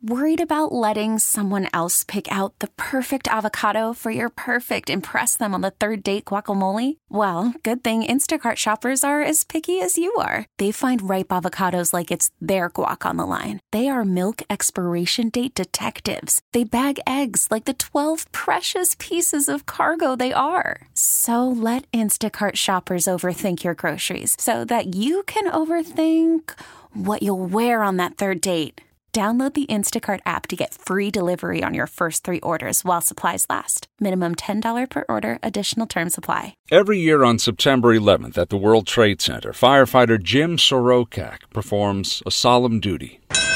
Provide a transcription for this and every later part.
Worried about letting someone else pick out the perfect avocado for your perfect impress them on the third date guacamole? Well, good thing Instacart shoppers are as picky as you are. They find ripe avocados like it's their guac on the line. They are milk expiration date detectives. They bag eggs like the 12 precious pieces of cargo they are. So let Instacart shoppers overthink your groceries so that you can overthink what you'll wear on that third date. Download the Instacart app to get free delivery on your first 3 orders while supplies last. Minimum $10 per order. Additional terms apply. Every year on September 11th at the World Trade Center, firefighter Jim Sorokak performs a solemn duty.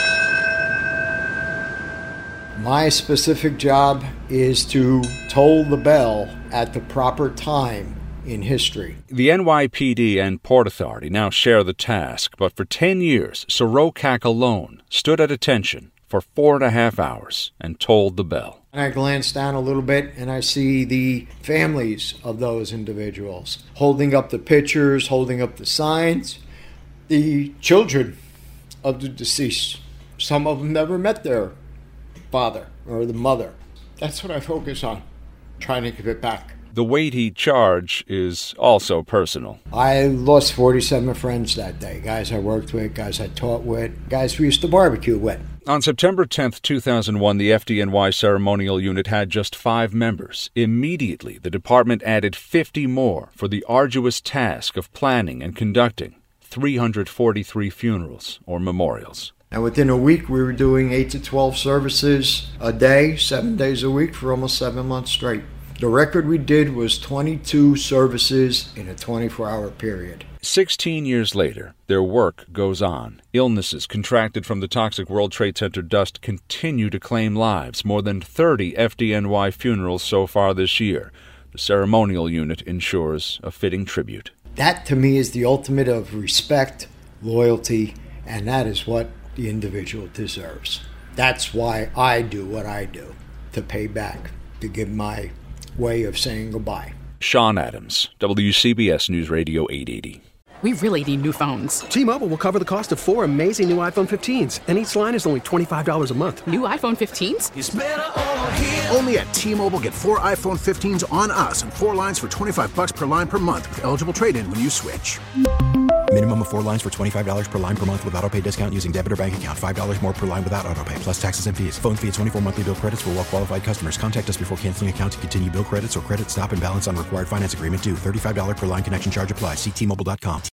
My specific job is to toll the bell at the proper time in history. The NYPD and Port Authority now share the task, but for 10 years, Sorokak alone stood at attention for 4.5 hours and tolled the bell. And I glance down a little bit and I see the families of those individuals holding up the pictures, holding up the signs, the children of the deceased. Some of them never met their father or the mother. That's what I focus on, trying to give it back. The weighty charge is also personal. I lost 47 friends that day. Guys I worked with, guys I taught with, guys we used to barbecue with. On September 10th, 2001, the FDNY ceremonial unit had just 5 members. Immediately, the department added 50 more for the arduous task of planning and conducting 343 funerals or memorials. And within a week, we were doing 8 to 12 services a day, 7 days a week for almost 7 months straight. The record we did was 22 services in a 24-hour period. 16 years later, their work goes on. Illnesses contracted from the toxic World Trade Center dust continue to claim lives. More than 30 FDNY funerals so far this year. The ceremonial unit ensures a fitting tribute. That, to me, is the ultimate of respect, loyalty, and that is what the individual deserves. That's why I do what I do, to pay back, to give my way of saying goodbye. Sean Adams, WCBS News Radio 880. We really need new phones. T-Mobile will cover the cost of 4 amazing new iPhone 15s, and each line is only $25 a month. New iPhone 15s? It's better over here. Only at T-Mobile, get 4 iPhone 15s on us and 4 lines for $25 per line per month with eligible trade-in when you switch. Minimum of 4 lines for $25 per line per month with autopay discount using debit or bank account. $5 more per line without autopay, plus taxes and fees. Phone fee at 24 monthly bill credits for well-qualified customers. Contact us before canceling account to continue bill credits or credit stop and balance on required finance agreement due. $35 per line connection charge applies. See T-Mobile.com.